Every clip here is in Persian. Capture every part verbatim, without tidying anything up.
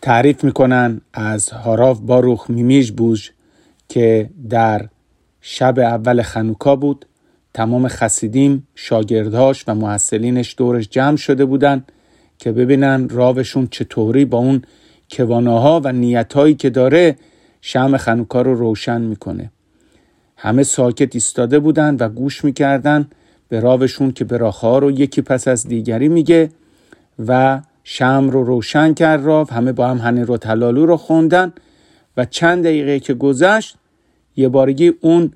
تعریف میکنن از هاراو باروخ میمیژبوژ که در شب اول خانوکا بود. تمام خسیدیم، شاگردهاش و محصلینش دورش جمع شده بودن که ببینن راوشون چطوری با اون کوانه‌ها و نیتایی که داره شمع خانوکا رو روشن میکنه. همه ساکت ایستاده بودن و گوش میکردن به راوشون که براخه‌ها رو یکی پس از دیگری میگه و شمع رو روشن کرد راو. همه با هم هنرات هلالو رو خوندن و چند دقیقه که گذشت یه بارگی اون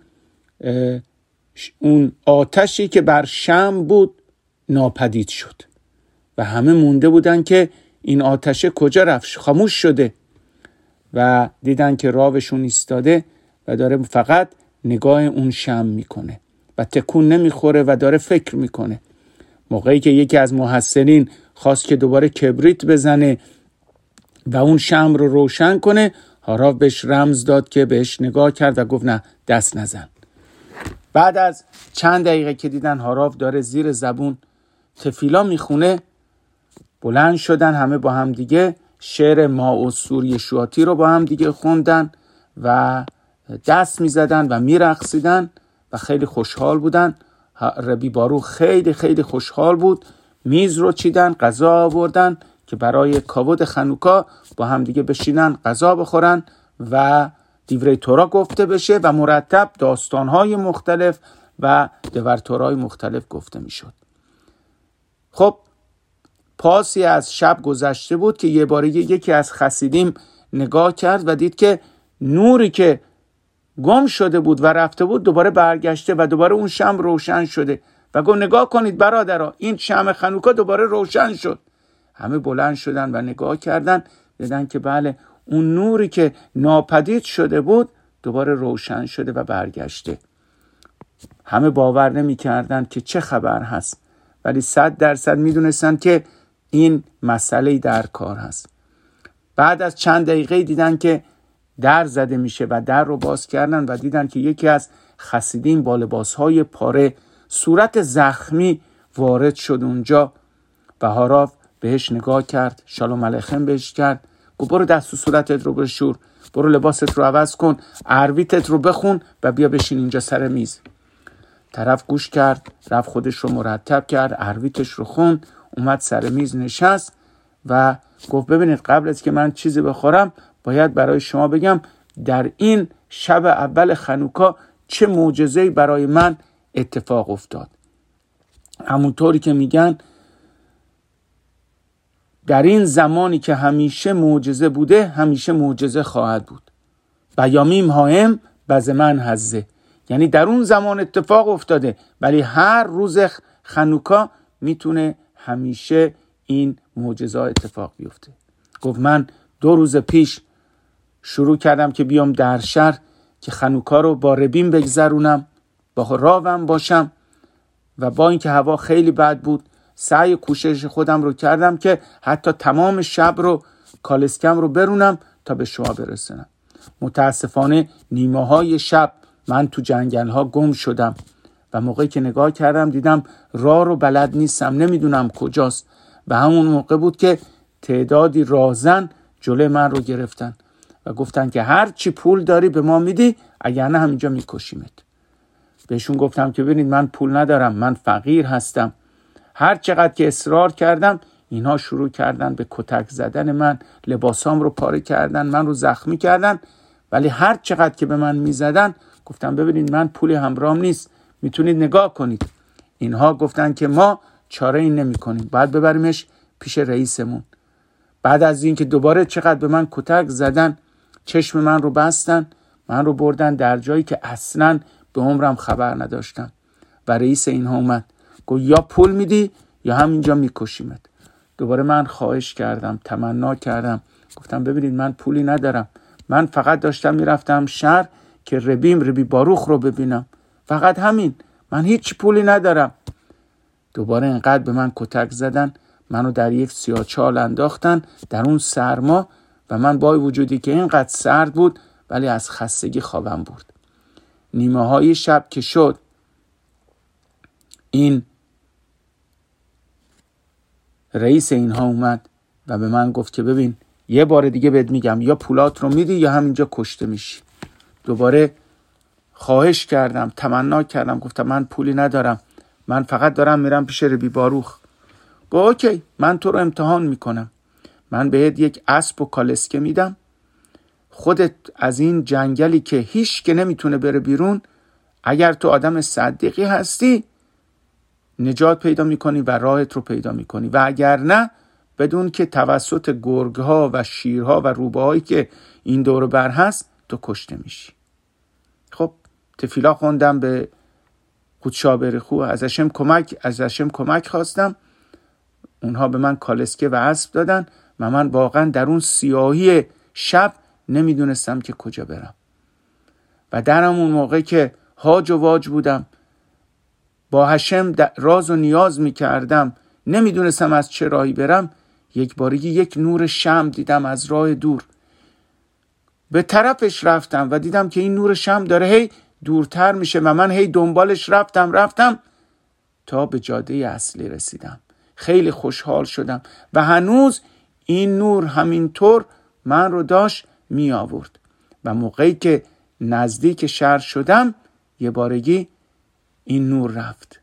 اون آتشی که بر شمع بود ناپدید شد و همه مونده بودن که این آتشه کجا رفت، خاموش شده. و دیدن که راوشون ایستاده و داره فقط نگاه اون شمع میکنه و تکون نمیخوره و داره فکر میکنه. موقعی که یکی از محصلین خواست که دوباره کبریت بزنه و اون شمع رو روشن کنه، هاراو بهش رمز داد که بهش نگاه کرد و گفت نه، دست نزن. بعد از چند دقیقه که دیدن هاراو داره زیر زبون تفیلا میخونه، بلند شدن همه با هم دیگه شعر ماو سوری شواتی رو با هم دیگه خوندن و دست میزدن و میرقصیدن و خیلی خوشحال بودن. ربی باروخ خیلی خیلی خوشحال بود. میز رو چیدن، غذا آوردن که برای کاود خانوکا با هم دیگه بشینن غذا بخورن و دیوره تورا گفته بشه و مرتب داستانهای مختلف و دور تورای مختلف گفته میشد. خب پاسی از شب گذشته بود که یه باره یکی از خسیدیم نگاه کرد و دید که نوری که گم شده بود و رفته بود دوباره برگشته و دوباره اون شمع روشن شده و گفت نگاه کنید برادرها، این شمع خانوکا دوباره روشن شد. همه بلند شدن و نگاه کردن، دیدن که بله، اون نوری که ناپدید شده بود دوباره روشن شده و برگشته. همه باور نمی کردن که چه خبر هست، ولی صد درصد می دونستن که این مسئله در کار هست. بعد از چند دقیقه دیدن که در زده میشه و در رو باز کردن و دیدن که یکی از خسیدین با لباسهای پاره، صورت زخمی وارد شد اونجا و هاراو بهش نگاه کرد، شالوم علیکم بهش کرد، گفت برو دست و صورتت رو بشور، برو لباست رو عوض کن، عرویتت رو بخون و بیا بشین اینجا سر میز. طرف گوش کرد، رفت خودش رو مرتب کرد، عرویتش رو خوند، اومد سر میز نشست و گفت ببینید قبل از که من چیزی بخورم باید برای شما بگم در این شب اول خانوکا چه معجزه‌ای برای من اتفاق افتاد. همونطوری که میگن در این زمانی که همیشه معجزه بوده همیشه معجزه خواهد بود. بیامیم هایم بزمن هزه، یعنی در اون زمان اتفاق افتاده ولی هر روز خانوکا میتونه همیشه این معجزه اتفاق بیفته. گفت من دو روز پیش شروع کردم که بیام در شهر که خانوکا رو با ربیم بگذرونم، با راوم باشم و با اینکه هوا خیلی بد بود سعی کوشش خودم رو کردم که حتی تمام شب رو کالسکم رو برونم تا به شما برسونم. متاسفانه نیمه های شب من تو جنگل ها گم شدم و موقعی که نگاه کردم دیدم راه رو بلد نیستم، نمیدونم کجاست و همون موقع بود که تعدادی راهزن جلوی من رو گرفتن و گفتن که هر چی پول داری به ما میدی، اگر نه همینجا میکشیمت. بهشون گفتم که ببینید من پول ندارم، من فقیر هستم. هر چقدر که اصرار کردم اینها شروع کردن به کتک زدن من، لباسام رو پاره کردن، من رو زخمی کردن، ولی هر چقدر که به من میزدن گفتم ببینید من پولی همراهم نیست، میتونید نگاه کنید. اینها گفتن که ما چاره این نمی کنیم، باید ببریمش پیش رئیسمون. بعد از این که دوباره چقدر به من کتک زدن، چشم من رو بستن، من رو بردن در جایی که اصلاً به عمرم خبر نداشتم و رئیس اینها اومد گفت یا پول میدی یا همینجا میکشیمت. دوباره من خواهش کردم، تمنا کردم، گفتم ببینید من پولی ندارم، من فقط داشتم میرفتم شهر که ربیم ربی باروخ رو ببینم، فقط همین، من هیچ پولی ندارم. دوباره اینقدر به من کتک زدن، منو در یک سیاهچال انداختن در اون سرما و من با وجودی که اینقدر سرد بود ولی از خستگی خوابم برد. نیمه های شب که شد این رئیس اینها اومد و به من گفت که ببین یه بار دیگه بهت میگم یا پولات رو میدی یا همینجا کشته میشی. دوباره خواهش کردم، تمنا کردم، گفتم من پولی ندارم، من فقط دارم میرم پیش ربی باروخ. گفت اوکی، من تو رو امتحان میکنم، من بهت یک اسب و کالسکه میدم، خودت از این جنگلی که هیچ که نمیتونه بره بیرون، اگر تو آدم صدیقی هستی نجات پیدا میکنی و راهت رو پیدا میکنی، و اگر نه بدون که توسط گرگها و شیرها و روباهایی که این دور بر هست تو کشته میشی. خب تفیلا خوندم به قودشابرخو، ازشم کمک ازشم کمک خواستم، اونها به من کالسکه و اسب دادن و من واقعا در اون سیاهی شب نمیدونستم که کجا برم. و در همون موقع که هاج و واج بودم، با هشم راز و نیاز میکردم، نمیدونستم از چه راهی برم، یک بارگی یک نور شمع دیدم از راه دور. به طرفش رفتم و دیدم که این نور شمع داره هی دورتر میشه و من هی دنبالش رفتم رفتم تا به جاده اصلی رسیدم. خیلی خوشحال شدم و هنوز این نور همینطور من رو داشت می آورد. و موقعی که نزدیک شهر شدم یه بارگی این نور رفت.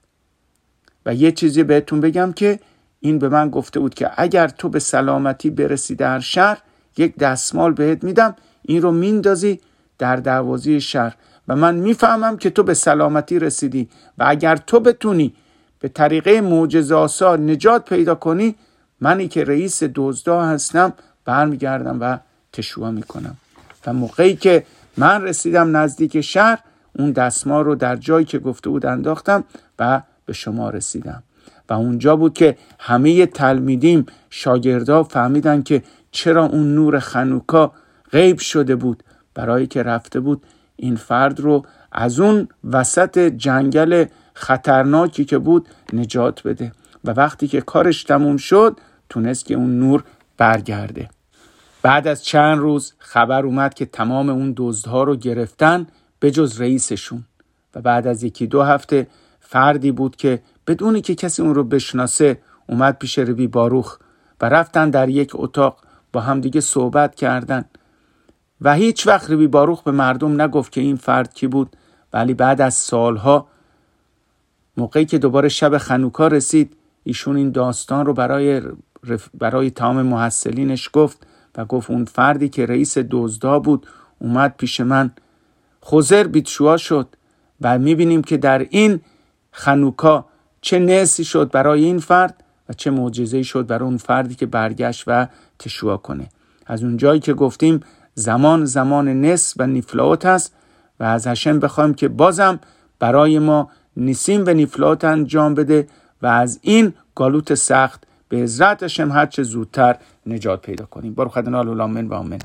و یه چیزی بهتون بگم که این به من گفته بود که اگر تو به سلامتی برسی در شهر، یک دستمال بهت میدم، این رو میندازی در دروازه شهر و من میفهمم که تو به سلامتی رسیدی و اگر تو بتونی به طریقه معجزه‌آسا نجات پیدا کنی، منی که رئیس دزدا هستم برمیگردم و تشویق میکنم. و موقعی که من رسیدم نزدیک شهر، اون دستمال رو در جایی که گفته بود انداختم و به شما رسیدم. و اونجا بود که همه تلمیدیم، شاگردا فهمیدن که چرا اون نور خنوکا غیب شده بود، برای که رفته بود این فرد رو از اون وسط جنگل خطرناکی که بود نجات بده. و وقتی که کارش تموم شد تونست که اون نور برگرده. بعد از چند روز خبر اومد که تمام اون دزدها رو گرفتن به جز رئیسشون. و بعد از یکی دو هفته فردی بود که بدونی که کسی اون رو بشناسه اومد پیش ربی باروخ و رفتن در یک اتاق با هم دیگه صحبت کردن. و هیچ وقت ربی باروخ به مردم نگفت که این فرد کی بود، ولی بعد از سالها موقعی که دوباره شب خنوکا رسید، ایشون این داستان رو برای رف... برای تمام محصلینش گفت و گفت اون فردی که رئیس دزدا بود اومد پیش من، خوزر بیتشوا شد و میبینیم که در این خنوکا چه نسی شد برای این فرد و چه معجزه‌ای شد برای اون فردی که برگشت و تشویق کنه. از اون جایی که گفتیم زمان زمان نس و نفلات هست و از هشم بخوایم که بازم برای ما نسیم و نفلات انجام بده و از این گالوت سخت به عزت هشم هر چه زودتر نجات پیدا کنیم. بارو خدنا الالامن و آمن.